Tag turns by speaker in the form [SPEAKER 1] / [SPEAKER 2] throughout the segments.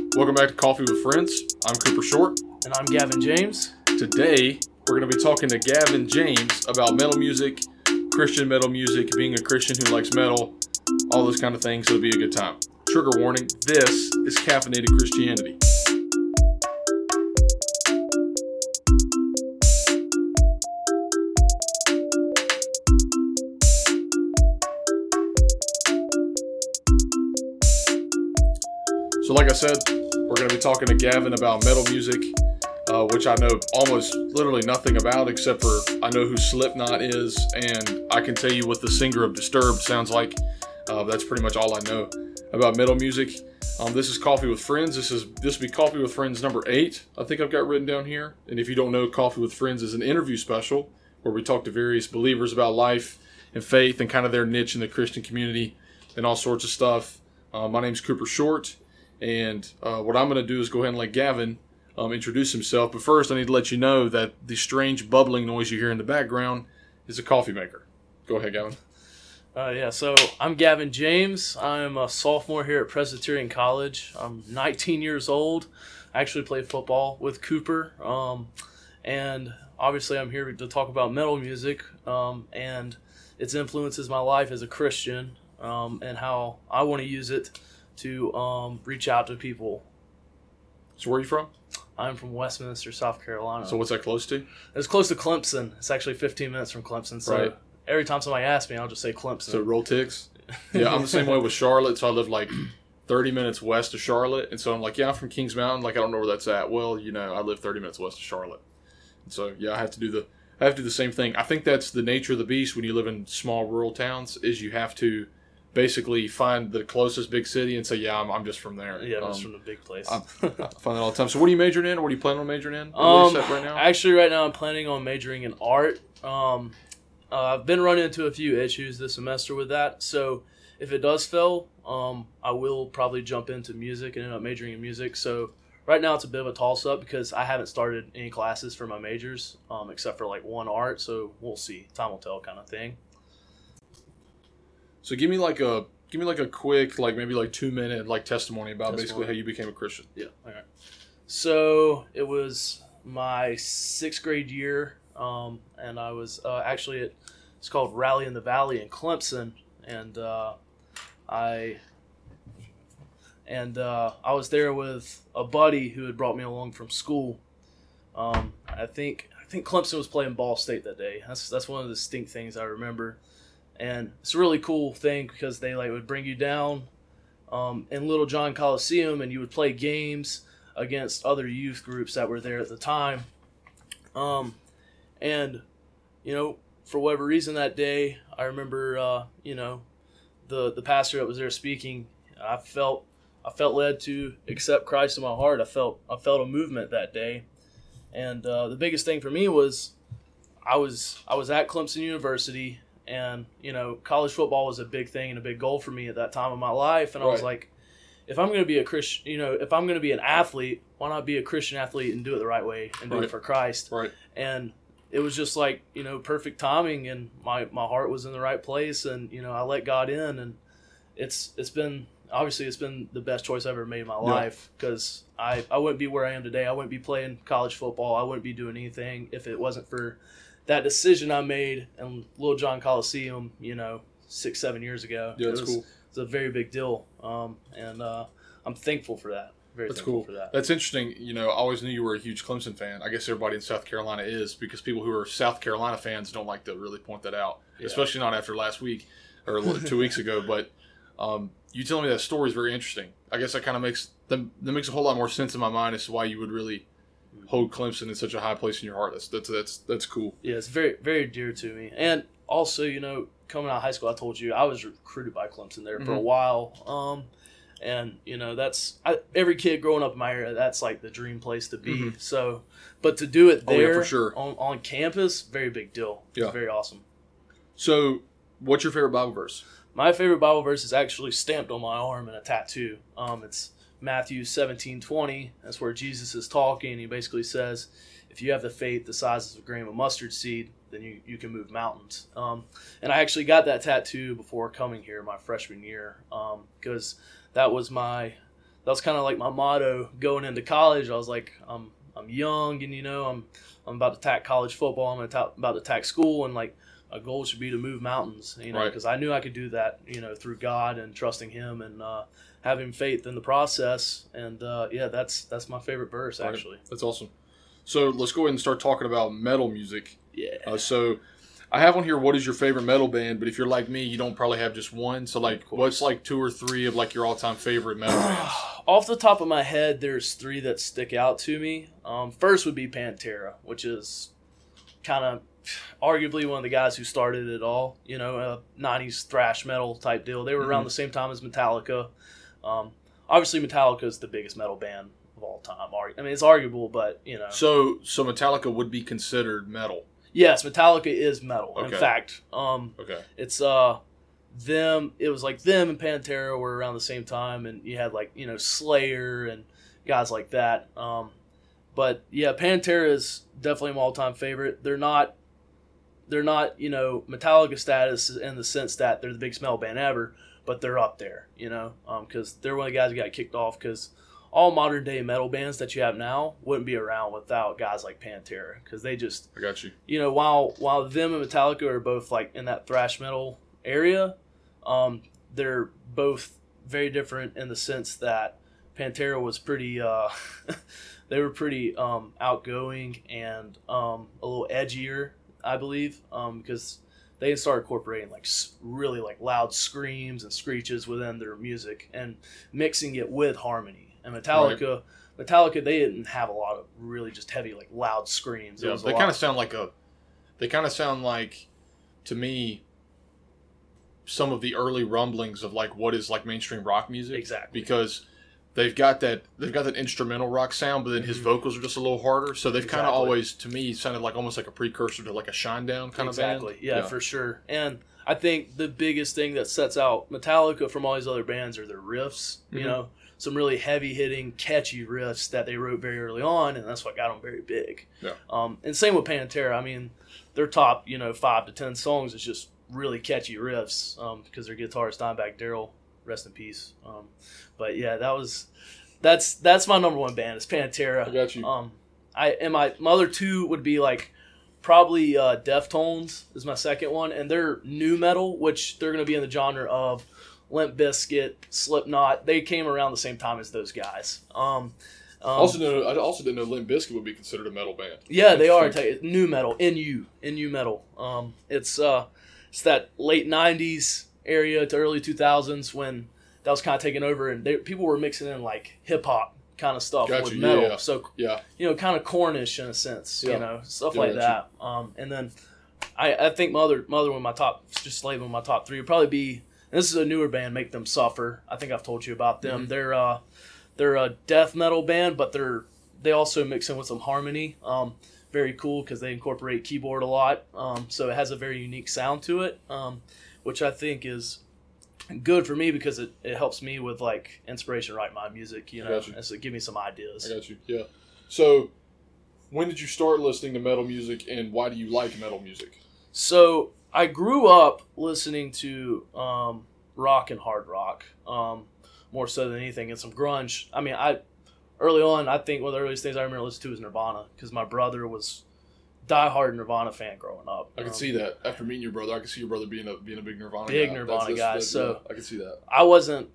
[SPEAKER 1] Welcome back to Coffee with Friends. I'm Cooper Short.
[SPEAKER 2] And I'm Gavin James.
[SPEAKER 1] Today, we're going to be talking to Gavin James about metal music, Christian metal music, being a Christian who likes metal, all those kind of things. It'll be a good time. Trigger warning, this is caffeinated Christianity. So like I said, we're going to be talking to Gavin about metal music, which I know almost literally nothing about except for I know who Slipknot is, and I can tell you what the singer of Disturbed sounds like. That's pretty much all I know about metal music. This is Coffee with Friends. This will be Coffee with Friends number 8, I think I've got written down here. And if you don't know, Coffee with Friends is an interview special where we talk to various believers about life and faith and kind of their niche in the Christian community and all sorts of stuff. My name's Cooper Short. And what I'm going to do is go ahead and let Gavin introduce himself. But first, I need to let you know that the strange bubbling noise you hear in the background is a coffee maker. Go ahead, Gavin.
[SPEAKER 2] So I'm Gavin James. I'm a sophomore here at Presbyterian College. I'm 19 years old. I actually play football with Cooper. And obviously I'm here to talk about metal music and its influences my life as a Christian and how I want to use it to reach out to people.
[SPEAKER 1] So where are you from?
[SPEAKER 2] I'm from Westminster, South Carolina.
[SPEAKER 1] So what's that close to?
[SPEAKER 2] It's close to Clemson. It's actually 15 minutes from Clemson. So
[SPEAKER 1] right.
[SPEAKER 2] Every time somebody asks me, I'll just say Clemson.
[SPEAKER 1] So roll ticks? Yeah, I'm the same way with Charlotte. So I live like 30 minutes west of Charlotte. And so I'm like, yeah, I'm from Kings Mountain. Like, I don't know where that's at. Well, you know, I live 30 minutes west of Charlotte. And so, yeah, I have to do the same thing. I think that's the nature of the beast when you live in small rural towns is you have to basically find the closest big city and say, yeah, I'm just from there.
[SPEAKER 2] Yeah, I'm just from the big place.
[SPEAKER 1] I find that all the time. So what are you majoring in? Or what are you planning on majoring in? Right now?
[SPEAKER 2] Actually, right now I'm planning on majoring in art. I've been running into a few issues this semester with that. So if it does fail, I will probably jump into music and end up majoring in music. So right now it's a bit of a toss-up because I haven't started any classes for my majors except for like one art. So we'll see. Time will tell kind of thing.
[SPEAKER 1] So give me like a quick, like maybe like 2-minute like testimony about basically how you became a Christian.
[SPEAKER 2] Yeah. All right. So it was my 6th grade year, and I was actually it's called Rally in the Valley in Clemson, and I was there with a buddy who had brought me along from school. I think Clemson was playing Ball State that day. That's one of the distinct things I remember. And it's a really cool thing because they would bring you down in Little John Coliseum and you would play games against other youth groups that were there at the time. And, you know, for whatever reason that day, I remember, the pastor that was there speaking, I felt led to accept Christ in my heart. I felt a movement that day. And the biggest thing for me was I was at Clemson University. And, you know, college football was a big thing and a big goal for me at that time of my life. And I was like, if I'm going to be a Christian, you know, if I'm going to be an athlete, why not be a Christian athlete and do it the right way and do it for Christ?
[SPEAKER 1] Right.
[SPEAKER 2] And it was just like, you know, perfect timing, and my heart was in the right place, and, you know, I let God in, and it's been the best choice I've ever made in my life, because I wouldn't be where I am today. I wouldn't be playing college football. I wouldn't be doing anything if it wasn't for that decision I made in Little John Coliseum, you know, 6-7 years ago.
[SPEAKER 1] Yeah, that's cool.
[SPEAKER 2] It's a very big deal, and I'm thankful for that.
[SPEAKER 1] That's cool.
[SPEAKER 2] For that.
[SPEAKER 1] That's interesting. You know, I always knew you were a huge Clemson fan. I guess everybody in South Carolina is, because people who are South Carolina fans don't like to really point that out, especially not after last week or 2 weeks ago. But you telling me that story is very interesting. I guess that kind of makes a whole lot more sense in my mind as to why you would really hold Clemson in such a high place in your heart. That's cool.
[SPEAKER 2] Yeah, it's very, very dear to me. And also, you know, coming out of high school, I told you I was recruited by Clemson there for a while. And, you know, every kid growing up in my area, that's like the dream place to be. Mm-hmm. So, but to do it there
[SPEAKER 1] for sure.
[SPEAKER 2] on campus, very big deal.
[SPEAKER 1] Yeah.
[SPEAKER 2] It's very awesome.
[SPEAKER 1] So, what's your favorite Bible verse?
[SPEAKER 2] My favorite Bible verse is actually stamped on my arm in a tattoo. It's Matthew 17:20. That's where Jesus is talking. He basically says, if you have the faith the size of a grain of mustard seed, then you can move mountains. And I actually got that tattoo before coming here my freshman year, because that was my was kind of like my motto going into college. I was like, I'm young, and I'm about to tack college football. I'm about to tack school, and like a goal should be to move mountains, because I knew I could do that, through God and trusting Him and having faith in the process. And that's my favorite verse, actually.
[SPEAKER 1] That's awesome. So let's go ahead and start talking about metal music.
[SPEAKER 2] Yeah.
[SPEAKER 1] So I have on here, what is your favorite metal band? But if you're like me, you don't probably have just one. So like, what's like 2 or 3 of like your all-time favorite metal bands?
[SPEAKER 2] Off the top of my head, there's 3 that stick out to me. First would be Pantera, which is kind of arguably one of the guys who started it all. 90s thrash metal type deal. They were around the same time as Metallica. Obviously, Metallica is the biggest metal band of all time. I mean, it's arguable, but
[SPEAKER 1] So Metallica would be considered metal.
[SPEAKER 2] Yes, Metallica is metal.
[SPEAKER 1] Okay.
[SPEAKER 2] In fact, it's them. It was like them and Pantera were around the same time, and you had like Slayer and guys like that. But yeah, Pantera is definitely my all-time favorite. They're not Metallica status in the sense that they're the biggest metal band ever, but they're up there. Because they're one of the guys who got kicked off because all modern day metal bands that you have now wouldn't be around without guys like Pantera, because they just,
[SPEAKER 1] I got you.
[SPEAKER 2] While them and Metallica are both like in that thrash metal area, they're both very different in the sense that Pantera was pretty, they were pretty outgoing and a little edgier, I believe, because they started incorporating like really like loud screams and screeches within their music and mixing it with harmony. And Metallica, they didn't have a lot of really just heavy, like loud screams.
[SPEAKER 1] Yeah, they kind of sound like, to me, some of the early rumblings of like what is like mainstream rock music.
[SPEAKER 2] Exactly.
[SPEAKER 1] Because they've got that instrumental rock sound, but then his vocals are just a little harder. So they've kind of always, to me, sounded like almost like a precursor to like a Shinedown kind of band.
[SPEAKER 2] Exactly. Yeah, for sure. And I think the biggest thing that sets out Metallica from all these other bands are their riffs. Some really heavy-hitting, catchy riffs that they wrote very early on, and that's what got them very big.
[SPEAKER 1] Yeah.
[SPEAKER 2] And same with Pantera. I mean, their top, 5 to 10 songs is just really catchy riffs because their guitarist Dimebag Darrell, rest in peace. But yeah, that's my number one band. It's Pantera.
[SPEAKER 1] I got you.
[SPEAKER 2] My other 2 would be like probably Deftones is my second one, and they're new metal, which they're going to be in the genre of Limp Bizkit, Slipknot. They came around the same time as those guys. I
[SPEAKER 1] also didn't know Limp Bizkit would be considered a metal band.
[SPEAKER 2] Yeah, they are. New metal, NU metal. It's that late '90s area to early 2000s when that was kind of taking over, and people were mixing in like hip hop kind of stuff with metal.
[SPEAKER 1] Yeah.
[SPEAKER 2] So
[SPEAKER 1] yeah,
[SPEAKER 2] kind of Cornish in a sense. Stuff like that. And then I think my other one, my top, just labeling my top 3 would probably be. And this is a newer band, Make Them Suffer. I think I've told you about them. Mm-hmm. They're a death metal band, but they also mix in with some harmony. Very cool because they incorporate keyboard a lot. So it has a very unique sound to it, which I think is good for me because it helps me with like inspiration to write my music, and so give me some ideas.
[SPEAKER 1] I got you. Yeah. So when did you start listening to metal music, and why do you like metal music?
[SPEAKER 2] So I grew up listening to rock and hard rock, more so than anything, and some grunge. I mean, early on, I think one of the earliest things I remember listening to was Nirvana, because my brother was diehard Nirvana fan growing up.
[SPEAKER 1] I can see that. After meeting your brother, I can see your brother being a big Nirvana guy.
[SPEAKER 2] Big Nirvana guy. So
[SPEAKER 1] I can see that.
[SPEAKER 2] I wasn't,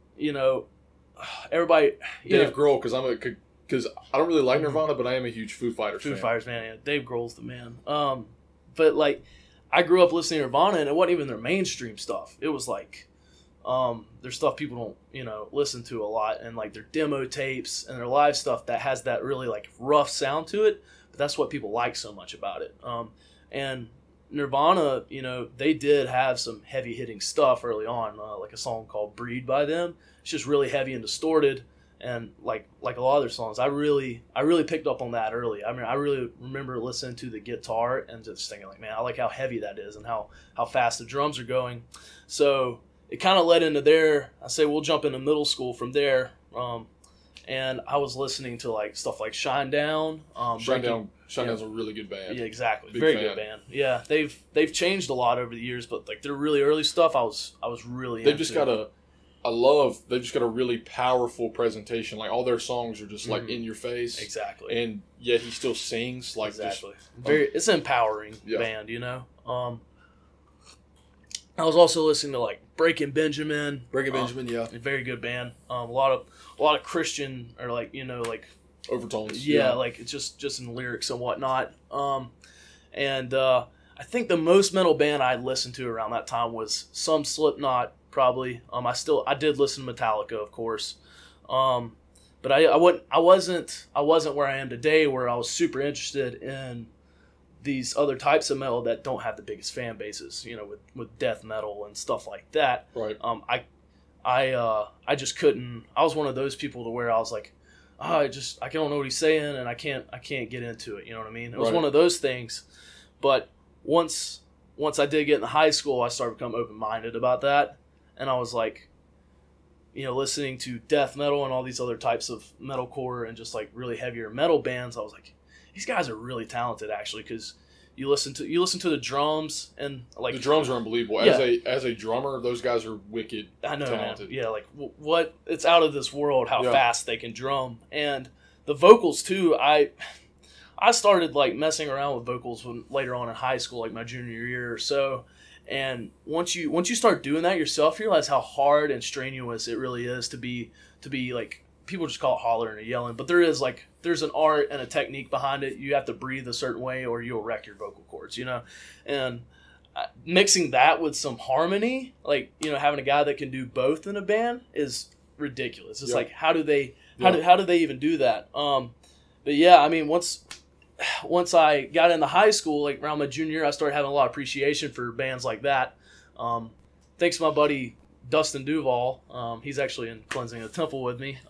[SPEAKER 2] everybody.
[SPEAKER 1] Dave Grohl, because I don't really like Nirvana, but I am a huge Foo Fighters fan.
[SPEAKER 2] Foo Fighters, man. Yeah, Dave Grohl's the man. But like, I grew up listening to Nirvana, and it wasn't even their mainstream stuff. It was like, their stuff people don't, listen to a lot, and like their demo tapes and their live stuff that has that really like rough sound to it. But that's what people like so much about it. And Nirvana, they did have some heavy hitting stuff early on, like a song called "Breed" by them. It's just really heavy and distorted. And like a lot of their songs, I really picked up on that early. I mean, I really remember listening to the guitar and just thinking like, man, I like how heavy that is and how fast the drums are going. So it kind of led into there. I say we'll jump into middle school from there. And I was listening to like stuff like Shinedown.
[SPEAKER 1] Shinedown's a really good band.
[SPEAKER 2] Yeah, exactly. Very good band. Yeah, they've changed a lot over the years, but like their really early stuff, I was really.
[SPEAKER 1] They've just got I love they've just got a really powerful presentation. Like all their songs are just like in your face,
[SPEAKER 2] Exactly.
[SPEAKER 1] and yet he still sings like
[SPEAKER 2] Exactly.
[SPEAKER 1] Just,
[SPEAKER 2] It's an empowering band, you know. I was also listening to like Breaking Benjamin.
[SPEAKER 1] Yeah,
[SPEAKER 2] A very good band. A lot of Christian or like like
[SPEAKER 1] overtones.
[SPEAKER 2] Yeah, like it's just in the lyrics and whatnot. And I think the most metal band I listened to around that time was some Slipknot, probably. I did listen to Metallica, of course. But I wasn't where I am today, where I was super interested in these other types of metal that don't have the biggest fan bases, with death metal and stuff like that.
[SPEAKER 1] Right.
[SPEAKER 2] I just couldn't. I was one of those people to where I was like, I don't know what he's saying, and I can't get into it. You know what I mean? It was one of those things. But once I did get into high school, I started becoming open-minded about that, and I was like, listening to death metal and all these other types of metalcore and just like really heavier metal bands. I was like, these guys are really talented, actually, because you listen to the drums and like
[SPEAKER 1] the drums are unbelievable.
[SPEAKER 2] Yeah.
[SPEAKER 1] As a drummer, those guys are wicked.
[SPEAKER 2] I know,
[SPEAKER 1] talented.
[SPEAKER 2] man. Yeah, like what it's out of this world how fast they can drum, and the vocals too. I started like messing around with vocals later on in high school, like my junior year or so. And once you start doing that yourself, you realize how hard and strenuous it really is to be like, people just call it hollering or yelling, but there's an art and a technique behind it. You have to breathe a certain way or you'll wreck your vocal cords, and mixing that with some harmony, like, having a guy that can do both in a band is ridiculous. It's like, how do they even do that? But yeah, I mean, once I got into high school, like around my junior year, I started having a lot of appreciation for bands like that. Thanks to my buddy Dustin Duval. He's actually in Cleansing the Temple with me.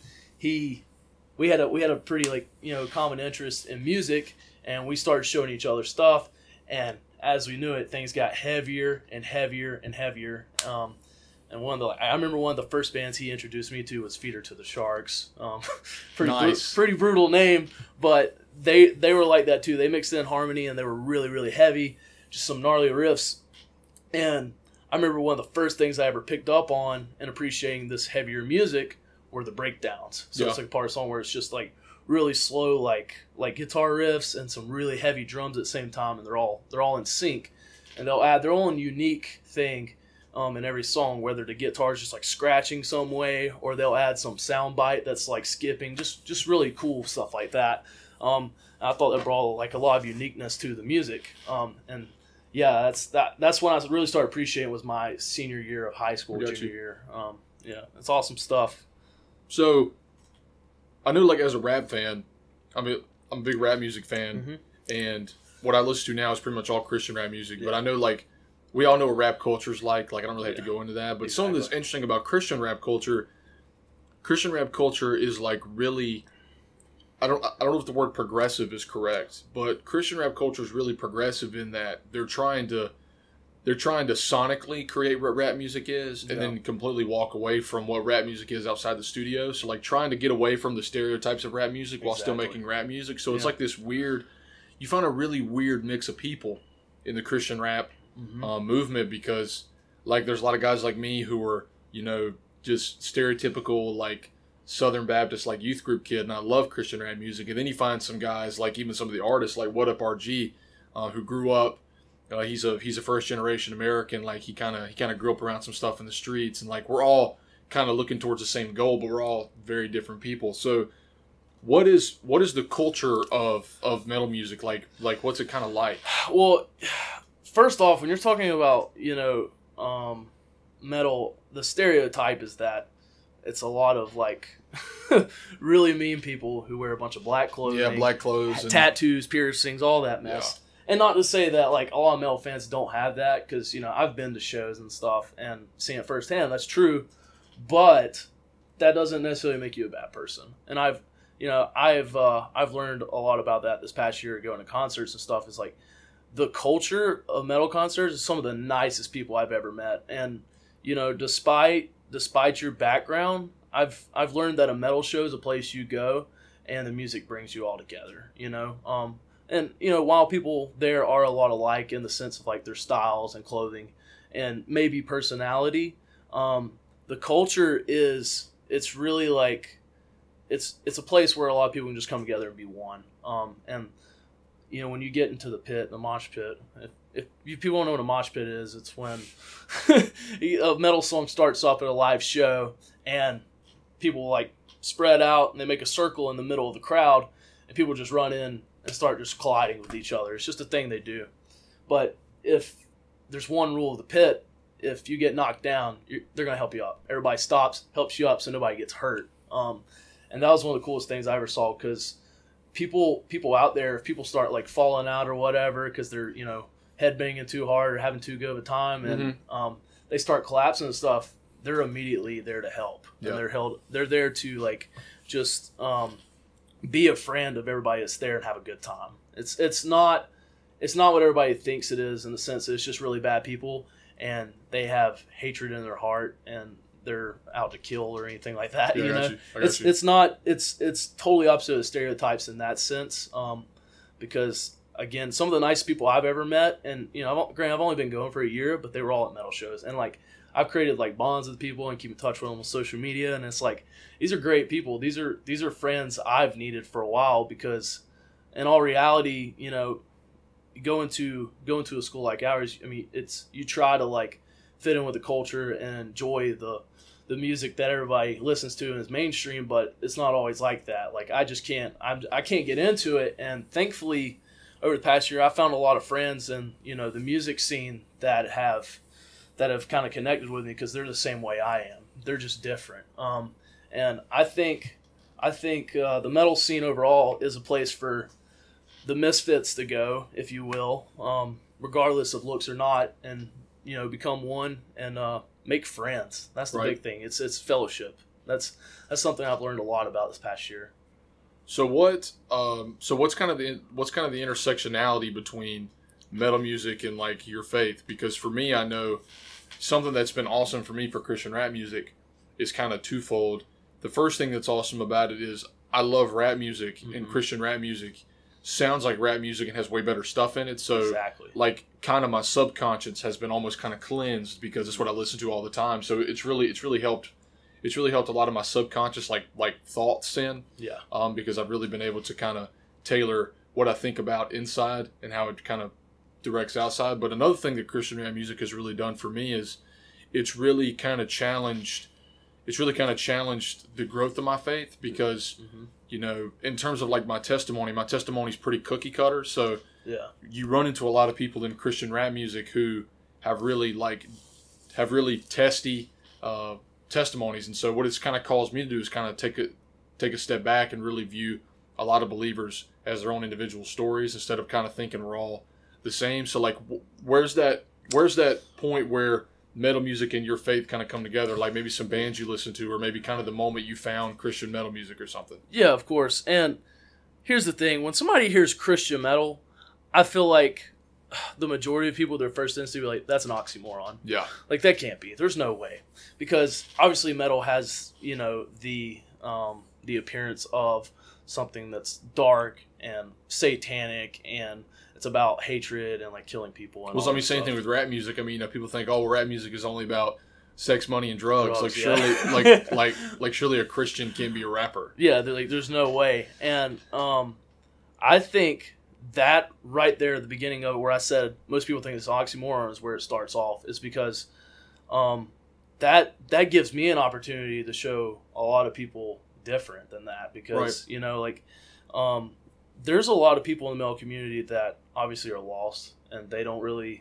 [SPEAKER 2] We had a pretty common interest in music, and we started showing each other stuff. And as we knew it, things got heavier and heavier and heavier. And I remember one of the first bands he introduced me to was Feeder to the Sharks. Pretty brutal name, but they were like that too. They mixed in harmony and they were really, really heavy, just some gnarly riffs. And I remember one of the first things I ever picked up on and appreciating this heavier music were the breakdowns. So it's like a part of the song where it's just like really slow, like guitar riffs and some really heavy drums at the same time, and they're all in sync. And they'll add their own unique thing in every song, whether the guitar's just like scratching some way, or they'll add some sound bite that's like skipping, just really cool stuff like that. I thought that brought like a lot of uniqueness to the music. And yeah, that's when I really started appreciating, was my senior year of high school, junior year. Yeah, it's awesome stuff.
[SPEAKER 1] So I know, like, as a rap fan, I'm a big rap music fan, and what I listen to now is pretty much all Christian rap music. But I know, like, we all know what rap culture's like. Like, I don't really have to go into that. But something that's interesting about Christian rap culture is like really, I don't know if the word progressive is correct, but Christian rap culture is really progressive in that they're trying to sonically create what rap music is, and then completely walk away from what rap music is outside the studio. So like trying to get away from the stereotypes of rap music while still making rap music. So it's like this weird, you find a really weird mix of people in the Christian rap movement, because like there's a lot of guys like me who are, just stereotypical like Southern Baptist like youth group kid, and I love Christian rap music. And then you find some guys, like even some of the artists like What Up RG, who grew up, he's a first generation American. Like he kind of grew up around some stuff in the streets, and like we're all kind of looking towards the same goal, but we're all very different people. So what is the culture of metal music like what's it kind of like?
[SPEAKER 2] Well, first off, when you're talking about metal, the stereotype is that it's a lot of like really mean people who wear a bunch of black clothing,
[SPEAKER 1] black clothes, and
[SPEAKER 2] tattoos, piercings, all that mess. And not to say that like all metal fans don't have that, because I've been to shows and stuff and seen it firsthand. That's true, but that doesn't necessarily make you a bad person. And I've learned a lot about that this past year going to concerts and stuff. Is like the culture of metal concerts is some of the nicest people I've ever met. And despite your background, I've learned that a metal show is a place you go and the music brings you all together. And while people there are a lot alike in the sense of like their styles and clothing and maybe personality, the culture is, it's really like, it's a place where a lot of people can just come together and be one. And you know, when you get into the pit, the mosh pit, if you people don't know what a mosh pit is, it's when a metal song starts off at a live show and people like spread out and they make a circle in the middle of the crowd and people just run in and start just colliding with each other. It's just a thing they do. But if there's one rule of the pit, if you get knocked down, they're going to help you up. Everybody stops, helps you up so nobody gets hurt. And that was one of the coolest things I ever saw, because people out there, if people start like falling out or whatever because they're, you know, headbanging too hard or having too good of a time and they start collapsing and stuff, they're immediately there to help. Yeah. And they're there to like just be a friend of everybody that's there and have a good time. It's not what everybody thinks it is, in the sense that it's just really bad people and they have hatred in their heart and they're out to kill or anything like that. Yeah, you know, it's totally opposite of stereotypes in that sense. Because again, some of the nicest people I've ever met, and you know, granted, I've only been going for a year, but they were all at metal shows, and like I've created like bonds with people and keep in touch with them on social media, and it's like these are great people. These are friends I've needed for a while, because in all reality, you know, you go into a school like ours, I mean, you try to like fit in with the culture and enjoy the music that everybody listens to and is mainstream, but it's not always like that. Like I can't get into it, and thankfully over the past year I found a lot of friends and, you know, the music scene that have kind of connected with me, because they're the same way I am. They're just different. And I think the metal scene overall is a place for the misfits to go, if you will, regardless of looks or not, and, you know, become one and make friends. That's the big thing. It's fellowship. That's something I've learned a lot about this past year.
[SPEAKER 1] So what's kind of the intersectionality between metal music and like your faith? Because for me, I know something that's been awesome for me for Christian rap music is kind of twofold. The first thing that's awesome about it is I love rap music, and Christian rap music sounds like rap music and has way better stuff in it. So
[SPEAKER 2] exactly.
[SPEAKER 1] Like kind of my subconscious has been almost kind of cleansed because it's what I listen to all the time. So it's really helped. It's really helped a lot of my subconscious like thoughts in.
[SPEAKER 2] Yeah.
[SPEAKER 1] Because I've really been able to kind of tailor what I think about inside and how it kind of directs outside. But another thing that Christian rap music has really done for me is it's really kind of challenged the growth of my faith, because you know, in terms of like my testimony's pretty cookie cutter. So
[SPEAKER 2] yeah, you
[SPEAKER 1] run into a lot of people in Christian rap music who have really testy testimonies, and so what it's kind of caused me to do is kind of take a step back and really view a lot of believers as their own individual stories instead of kind of thinking we're all the same. So like, where's that point where metal music and your faith kind of come together? Like maybe some bands you listen to, or maybe kind of the moment you found Christian metal music or something.
[SPEAKER 2] Yeah, of course. And here's the thing: when somebody hears Christian metal, I feel like the majority of people, their first instinct will be like, that's an oxymoron.
[SPEAKER 1] Yeah.
[SPEAKER 2] Like that can't be. There's no way. Because obviously metal has, you know, the appearance of something that's dark and satanic, and it's about hatred and like killing people. And
[SPEAKER 1] well, I mean, same thing with rap music. I mean, you know, people think, oh, well, rap music is only about sex, money, and drugs. Like surely, yeah. like surely a Christian can't be a rapper.
[SPEAKER 2] Yeah, there's no way. And I think that right there at the beginning of it, where I said most people think it's oxymoron, is where it starts off, is because that gives me an opportunity to show a lot of people different than that, because you know, like there's a lot of people in the metal community that obviously are lost, and they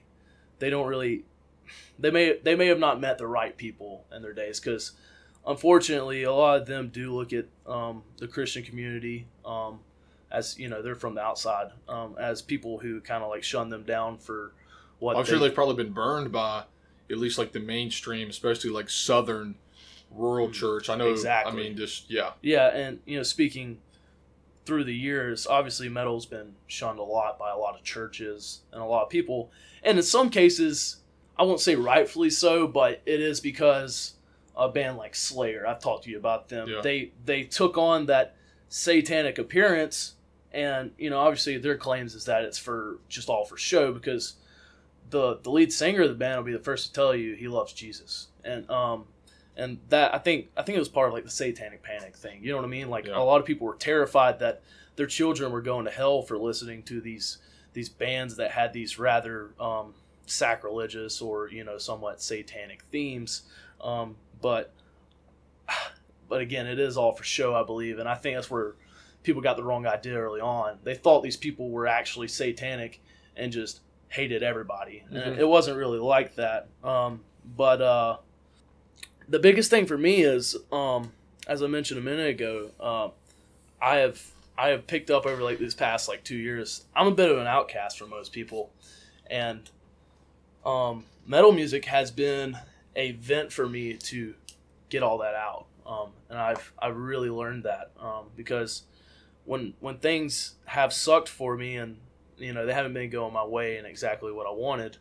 [SPEAKER 2] may have not met the right people in their days, because unfortunately a lot of them do look at the Christian community as, you know, they're from the outside, as people who kind of like shun them down for what
[SPEAKER 1] I'm sure they've probably been burned by at least like the mainstream, especially like Southern rural church. I know. Exactly. I mean, just, yeah.
[SPEAKER 2] Yeah. And, you know, speaking through the years, obviously metal's been shunned a lot by a lot of churches and a lot of people. And in some cases, I won't say rightfully so, but it is because a band like Slayer, I've talked to you about them. Yeah. They took on that satanic appearance, and, you know, obviously their claims is that it's just all for show, because the lead singer of the band will be the first to tell you he loves Jesus. And And that I think it was part of like the satanic panic thing. You know what I mean? Like
[SPEAKER 1] Yeah.
[SPEAKER 2] a lot of people were terrified that their children were going to hell for listening to these bands that had these rather sacrilegious or somewhat satanic themes. But again, it is all for show, I believe, and I think that's where people got the wrong idea early on. They thought these people were actually satanic and just hated everybody. And it wasn't really like that. But the biggest thing for me is, as I mentioned a minute ago, I have picked up over like these past like 2 years. I'm a bit of an outcast for most people, and metal music has been a vent for me to get all that out. And I've really learned that because when things have sucked for me and they haven't been going my way and exactly what I wanted,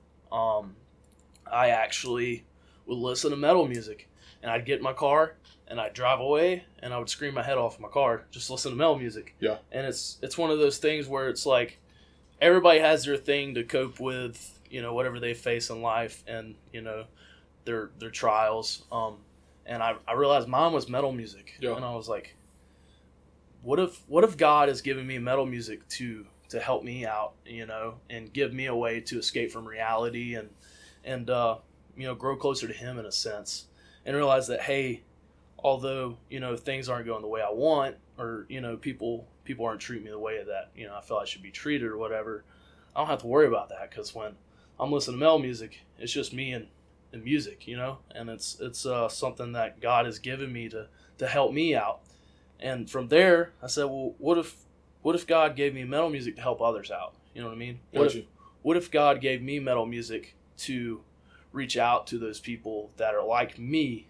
[SPEAKER 2] I actually would listen to metal music, and I'd get in my car and I'd drive away and I would scream my head off in my car, just listen to metal music.
[SPEAKER 1] Yeah.
[SPEAKER 2] And it's one of those things where it's like everybody has their thing to cope with, whatever they face in life and, their trials. And I realized mine was metal music.
[SPEAKER 1] Yeah.
[SPEAKER 2] And I was like, what if God has given me metal music to help me out, and give me a way to escape from reality and grow closer to Him in a sense, and realize that, hey, although, things aren't going the way I want, or, people aren't treating me the way that, I feel I should be treated or whatever, I don't have to worry about that, because when I'm listening to metal music, it's just me and music, and it's something that God has given me to help me out. And from there, I said, well, what if God gave me metal music to help others out? You know what I mean? What if God gave me metal music to reach out to those people that are like me,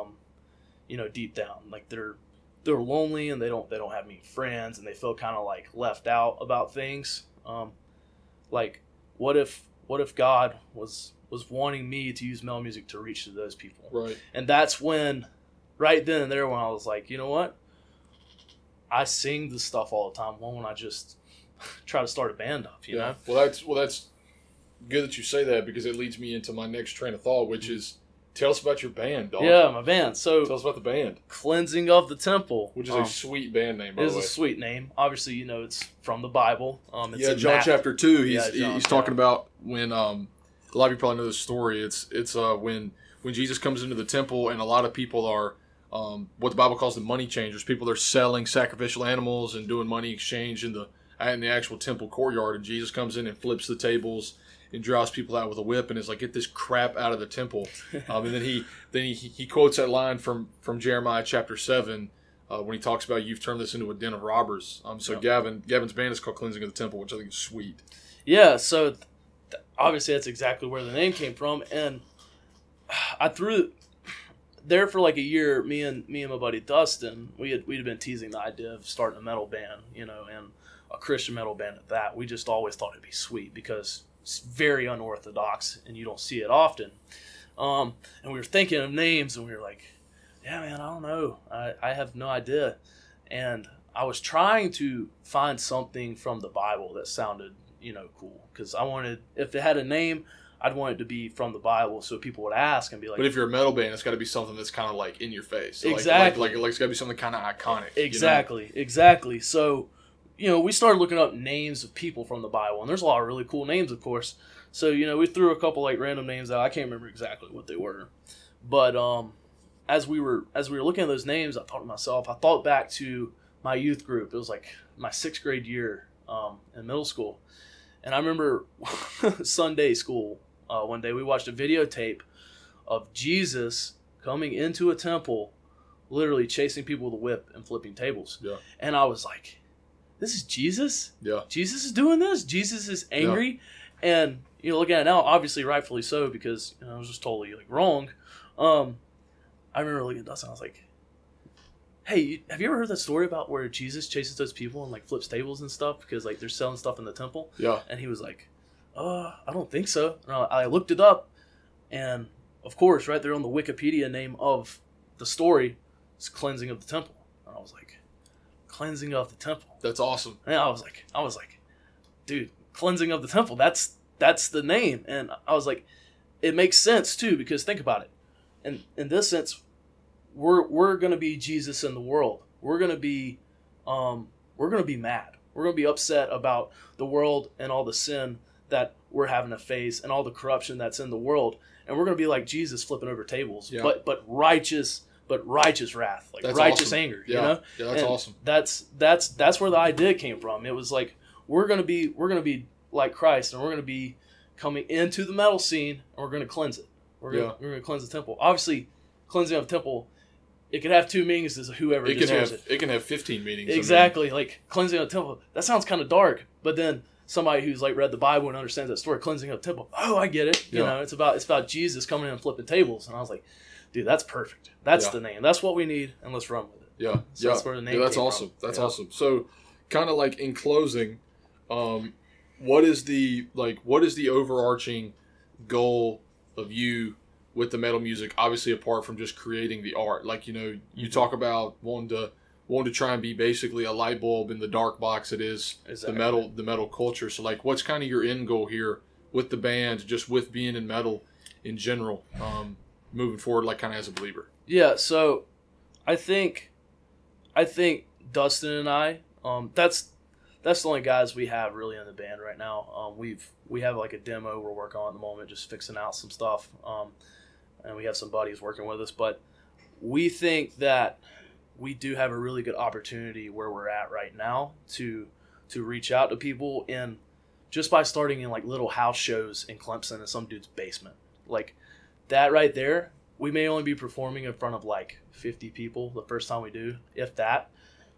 [SPEAKER 2] deep down, like they're lonely and they don't have any friends and they feel kind of like left out about things. Like what if God was wanting me to use metal music to reach to those people?
[SPEAKER 1] Right. And
[SPEAKER 2] that's when, right then and there, when I was like, you know what? I sing this stuff all the time. Why won't I just try to start a band up, you know?
[SPEAKER 1] Well, that's good that you say that, because it leads me into my next train of thought, which is, tell us about your band, dog.
[SPEAKER 2] Yeah, my band. So
[SPEAKER 1] tell us about the band.
[SPEAKER 2] Cleansing of the Temple.
[SPEAKER 1] Which is a sweet band name, by the way.
[SPEAKER 2] It is a sweet name. Obviously, it's from the Bible. It's
[SPEAKER 1] John chapter 2.
[SPEAKER 2] John,
[SPEAKER 1] he's talking about when, a lot of you probably know this story. It's when Jesus comes into the temple, and a lot of people are, what the Bible calls the money changers. People that are selling sacrificial animals and doing money exchange in the actual temple courtyard. And Jesus comes in and flips the tables and draws people out with a whip and is like, get this crap out of the temple. And then he quotes that line from Jeremiah chapter 7 when he talks about, you've turned this into a den of robbers. Gavin's band is called Cleansing of the Temple, which I think is sweet.
[SPEAKER 2] Yeah, so obviously that's exactly where the name came from. And I threw there for like a year. Me and my buddy Dustin, we'd been teasing the idea of starting a metal band, and a Christian metal band at that. We just always thought it'd be sweet because it's very unorthodox and you don't see it often. And we were thinking of names and we were like, yeah, man, I don't know. I have no idea. And I was trying to find something from the Bible that sounded, cool. Because I wanted, if it had a name, I'd want it to be from the Bible so people would ask and be like...
[SPEAKER 1] But if you're a metal band, it's got to be something that's kind of like in your face.
[SPEAKER 2] Exactly.
[SPEAKER 1] Like it's got to be something kind of iconic.
[SPEAKER 2] Exactly. So, we started looking up names of people from the Bible, and there's a lot of really cool names, of course. So, we threw a couple like random names out. I can't remember exactly what they were. But as we were looking at those names, I thought back to my youth group. It was like my 6th grade year in middle school. And I remember Sunday school, one day we watched a videotape of Jesus coming into a temple, literally chasing people with a whip and flipping tables.
[SPEAKER 1] Yeah.
[SPEAKER 2] And I was like, this is Jesus?
[SPEAKER 1] Yeah.
[SPEAKER 2] Jesus is doing this? Jesus is angry? Yeah. And, looking at it now, obviously rightfully so, because I was just totally wrong. I remember looking at Dustin, I was like, hey, have you ever heard that story about where Jesus chases those people and flips tables and stuff because they're selling stuff in the temple?
[SPEAKER 1] Yeah.
[SPEAKER 2] And he was like, I don't think so. And I looked it up, and of course, right there on the Wikipedia name of the story is Cleansing of the Temple. And I was like, Cleansing of the Temple.
[SPEAKER 1] That's awesome.
[SPEAKER 2] And I was like, dude, Cleansing of the Temple. That's the name. And I was like, it makes sense too, because think about it. And in this sense, we're going to be Jesus in the world. We're going to be mad. We're going to be upset about the world and all the sin that we're having to face and all the corruption that's in the world. And we're going to be like Jesus, flipping over tables,
[SPEAKER 1] Yeah.
[SPEAKER 2] but righteous wrath, like
[SPEAKER 1] That's
[SPEAKER 2] righteous
[SPEAKER 1] awesome.
[SPEAKER 2] anger.
[SPEAKER 1] Yeah.
[SPEAKER 2] You know,
[SPEAKER 1] Yeah, that's
[SPEAKER 2] And
[SPEAKER 1] awesome.
[SPEAKER 2] That's where the idea came from. It was like we're gonna be like Christ, and we're gonna be coming into the metal scene, and we're gonna cleanse it. We're gonna cleanse the temple. Obviously, cleansing of the temple, it could have two meanings to whoever deserves it.
[SPEAKER 1] It can have 15 meanings.
[SPEAKER 2] Exactly, like cleansing of the temple. That sounds kind of dark, but then somebody who's like read the Bible and understands that story, cleansing of the temple. Oh, I get it. You
[SPEAKER 1] Yeah.
[SPEAKER 2] know, it's about Jesus coming in and flipping tables, and I was like, dude, that's perfect. That's
[SPEAKER 1] Yeah.
[SPEAKER 2] the name. That's what we need, and let's run with it.
[SPEAKER 1] Yeah,
[SPEAKER 2] So that's where the name
[SPEAKER 1] that's
[SPEAKER 2] came
[SPEAKER 1] awesome.
[SPEAKER 2] from.
[SPEAKER 1] That's
[SPEAKER 2] Yeah.
[SPEAKER 1] awesome. So, kind of like in closing, what is the overarching goal of you with the metal music? Obviously, apart from just creating the art, like you talk about wanting to try and be basically a light bulb in the dark box it is
[SPEAKER 2] Exactly.
[SPEAKER 1] the metal culture. So, like, what's kind of your end goal here with the band, just with being in metal in general, moving forward, like kind of as a believer?
[SPEAKER 2] Yeah, so I think Dustin and I, that's the only guys we have really in the band right now. We have like a demo we're working on at the moment, just fixing out some stuff, and we have some buddies working with us. But we think that we do have a really good opportunity where we're at right now to reach out to people in just by starting in like little house shows in Clemson in some dude's basement, like that right there. We may only be performing in front of like 50 people the first time we do, if that.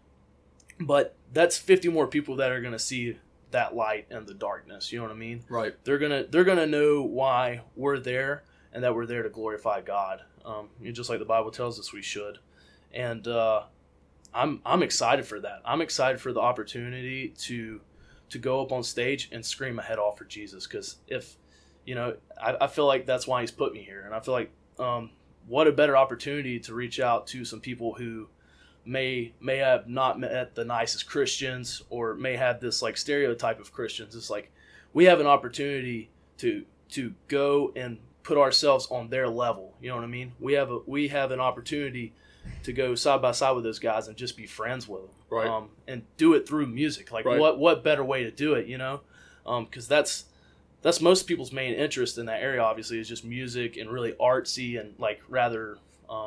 [SPEAKER 2] But that's 50 more people that are going to see that light in the darkness. You know what I mean?
[SPEAKER 1] Right.
[SPEAKER 2] They're gonna know why we're there and that we're there to glorify God. Just like the Bible tells us we should. And I'm excited for that. I'm excited for the opportunity to go up on stage and scream my head off for Jesus. Because I feel like that's why He's put me here, and I feel like what a better opportunity to reach out to some people who may have not met the nicest Christians, or may have this like stereotype of Christians. It's like we have an opportunity to go and put ourselves on their level. You know what I mean? We have an opportunity to go side by side with those guys and just be friends with them.
[SPEAKER 1] Right.
[SPEAKER 2] And do it through music. Like
[SPEAKER 1] Right.
[SPEAKER 2] what better way to do it? Because that's most people's main interest in that area, obviously, is just music and really artsy and like rather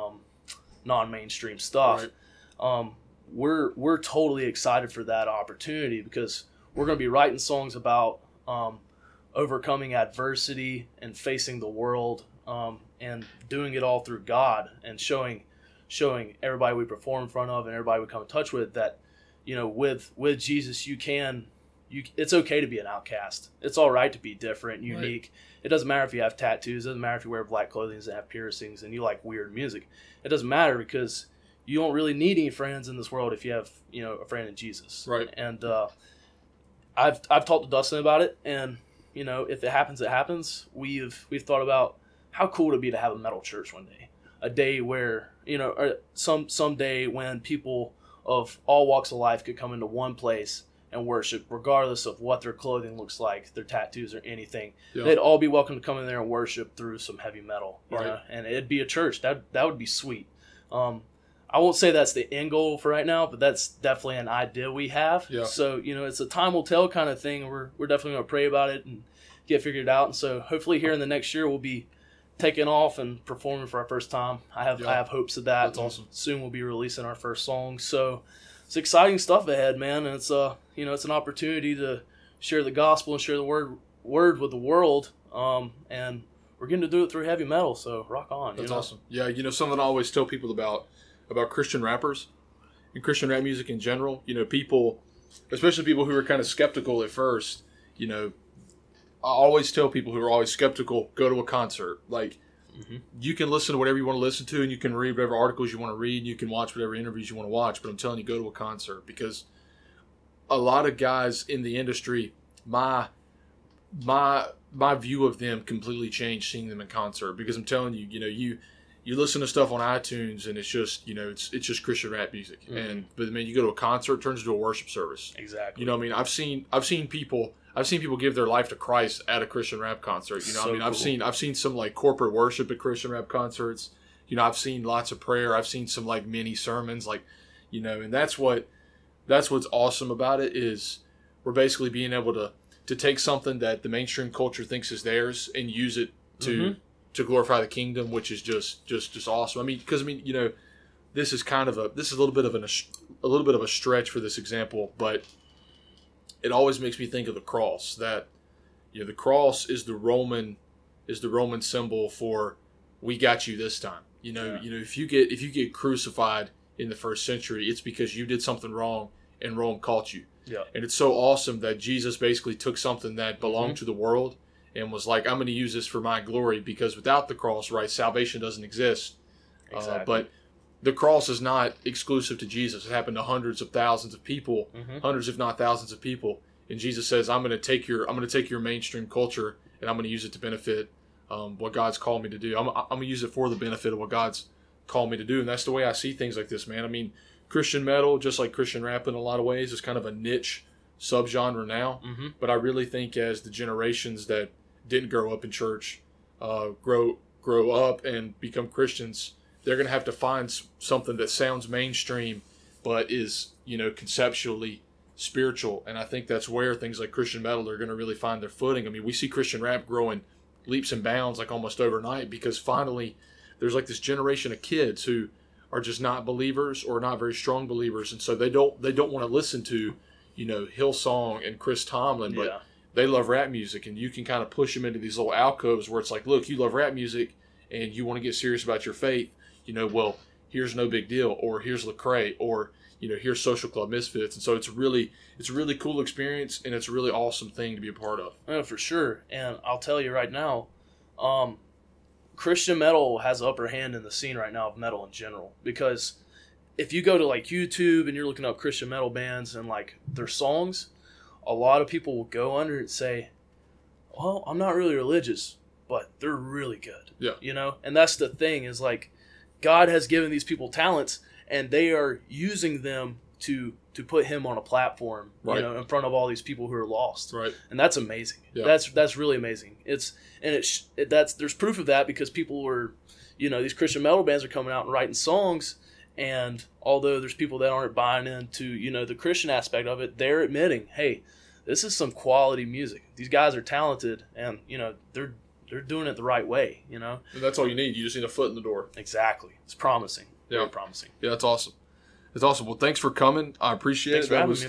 [SPEAKER 2] non-mainstream stuff.
[SPEAKER 1] Right.
[SPEAKER 2] We're totally excited for that opportunity because we're going to be writing songs about overcoming adversity and facing the world, and doing it all through God, and showing everybody we perform in front of and everybody we come in touch with that, with Jesus it's okay to be an outcast. It's all right to be different, unique. Right. It doesn't matter if you have tattoos. It doesn't matter if you wear black clothing and have piercings and you like weird music. It doesn't matter because you don't really need any friends in this world if you have, a friend in Jesus.
[SPEAKER 1] Right.
[SPEAKER 2] And I've talked to Dustin about it, and if it happens, it happens. We've thought about how cool it would be to have a metal church one day, a day where or some day when people of all walks of life could come into one place and worship, regardless of what their clothing looks like, their tattoos, or anything. Yeah. They'd all be welcome to come in there and worship through some heavy metal, you know? And it'd be a church. That would be sweet. I won't say that's the end goal for right now, but that's definitely an idea we have.
[SPEAKER 1] Yeah.
[SPEAKER 2] So, it's a time will tell kind of thing. We're definitely going to pray about it and get figured out. And so hopefully here in the next year we'll be taking off and performing for our first time. I have hopes of that.
[SPEAKER 1] That's awesome.
[SPEAKER 2] Soon we'll be releasing our first song. So it's exciting stuff ahead, man. And it's it's an opportunity to share the gospel and share the word with the world. And we're getting to do it through heavy metal. So rock on.
[SPEAKER 1] That's awesome. Yeah, something I always tell people about Christian rappers and Christian rap music in general. People, especially people who are kind of skeptical at first. I always tell people who are always skeptical, go to a concert. Like, you can listen to whatever you want to listen to, and you can read whatever articles you want to read, and you can watch whatever interviews you want to watch. But I'm telling you, go to a concert, because a lot of guys in the industry, my view of them completely changed seeing them in concert. Because I'm telling you, you listen to stuff on iTunes, and it's just it's just Christian rap music. But you go to a concert, it turns into a worship service.
[SPEAKER 2] Exactly.
[SPEAKER 1] I've seen people give their life to Christ at a Christian rap concert.
[SPEAKER 2] So
[SPEAKER 1] I've seen some like corporate worship at Christian rap concerts. I've seen lots of prayer. I've seen some like mini sermons, like, and that's what's awesome about it is we're basically being able to take something that the mainstream culture thinks is theirs and use it to glorify the kingdom, which is just awesome. Because this is a little bit of a stretch for this example, but it always makes me think of the cross. That the cross is the Roman symbol for we got you this time. If you get crucified in the first century, it's because you did something wrong and Rome caught you.
[SPEAKER 2] Yeah. And
[SPEAKER 1] it's so awesome that Jesus basically took something that belonged to the world and was like, I'm going to use this for my glory, because without the cross, right, salvation doesn't exist.
[SPEAKER 2] Exactly.
[SPEAKER 1] But the cross is not exclusive to Jesus. It happened to hundreds of thousands of people, hundreds if not thousands of people. And Jesus says, I'm going to take your mainstream culture and I'm going to use it to benefit what God's called me to do. I'm going to use it for the benefit of what God's called me to do. And that's the way I see things like this, man. Christian metal, just like Christian rap in a lot of ways, is kind of a niche subgenre now. But I really think as the generations that didn't grow up in church grow up and become Christians, they're going to have to find something that sounds mainstream but is, conceptually spiritual. And I think that's where things like Christian metal are going to really find their footing. We see Christian rap growing leaps and bounds like almost overnight, because finally there's like this generation of kids who are just not believers or not very strong believers, and so they don't want to listen to Hillsong and Chris Tomlin, but they love rap music, and you can kind of push them into these little alcoves where it's like, look, you love rap music and you want to get serious about your faith, well, here's No Big Deal, or here's Lecrae, or here's Social Club Misfits. And so it's a really cool experience, and it's a really awesome thing to be a part of.
[SPEAKER 2] Yeah, for sure. And I'll tell you right now, Christian metal has the upper hand in the scene right now of metal in general, because if you go to like YouTube and you're looking up Christian metal bands and like their songs, a lot of people will go under it and say, well, I'm not really religious, but they're really good.
[SPEAKER 1] Yeah.
[SPEAKER 2] And that's the thing, is like God has given these people talents and they are using them to put him on a platform,
[SPEAKER 1] right,
[SPEAKER 2] in front of all these people who are lost.
[SPEAKER 1] Right.
[SPEAKER 2] And that's amazing.
[SPEAKER 1] Yeah.
[SPEAKER 2] That's really amazing. There's proof of that, because people were, these Christian metal bands are coming out and writing songs, and although there's people that aren't buying into, the Christian aspect of it, they're admitting, hey, this is some quality music. These guys are talented, and, they're doing it the right way, And
[SPEAKER 1] that's all you need. You just need a foot in the door.
[SPEAKER 2] Exactly. It's promising.
[SPEAKER 1] Yeah.
[SPEAKER 2] Very promising.
[SPEAKER 1] Yeah, that's awesome. It's awesome. Well, thanks for coming. I appreciate it. That was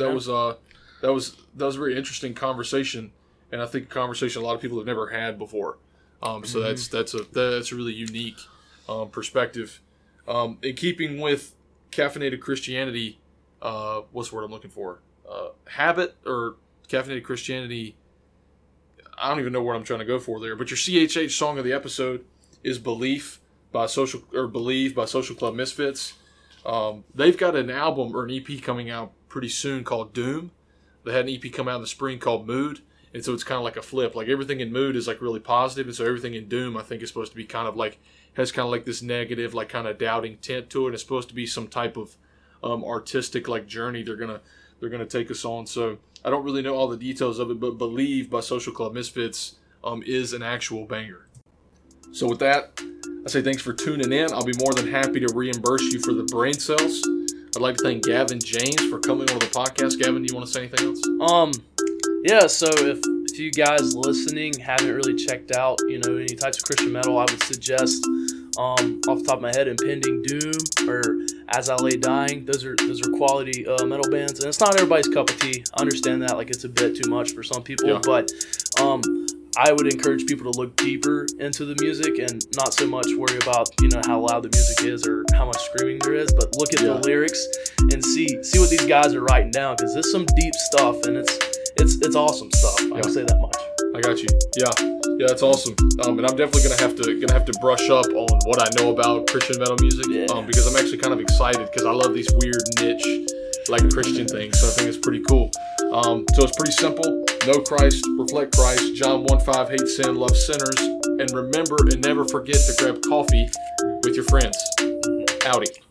[SPEAKER 1] a very interesting conversation, and I think a conversation a lot of people have never had before. So that's a really unique perspective. In keeping with caffeinated Christianity, what's the word I'm looking for? Habit or caffeinated Christianity? I don't even know what I'm trying to go for there. But your CHH song of the episode is "Believe" by Social Club Misfits. They've got an album or an EP coming out pretty soon called Doom. They had an EP come out in the spring called Mood, and so it's kind of like a flip. Like everything in Mood is like really positive, and so everything in Doom I think is supposed to be kind of like this negative, like kind of doubting tint to it. It's supposed to be some type of artistic like journey they're gonna take us on. So I don't really know all the details of it, but Believe by Social Club Misfits is an actual banger. So with that, I say thanks for tuning in. I'll be more than happy to reimburse you for the brain cells. I'd like to thank Gavin James for coming on the podcast. Gavin, do you want to say anything else?
[SPEAKER 2] Yeah, so if you guys listening haven't really checked out, any types of Christian metal, I would suggest, off the top of my head, Impending Doom or As I Lay Dying. Those are quality metal bands, and it's not everybody's cup of tea. I understand that, like it's a bit too much for some people, but I would encourage people to look deeper into the music and not so much worry about, how loud the music is or how much screaming there is, but look at the lyrics and see what these guys are writing down, because there's some deep stuff, and it's awesome stuff. I can say that much.
[SPEAKER 1] I got you. Yeah, that's awesome. And I'm definitely gonna have to brush up on what I know about Christian metal music, because I'm actually kind of excited, because I love these weird niche like Christian things. So I think it's pretty cool. So it's pretty simple. Know Christ, reflect Christ. John 1:5, hate sin, love sinners, and remember and never forget to grab coffee with your friends. Howdy.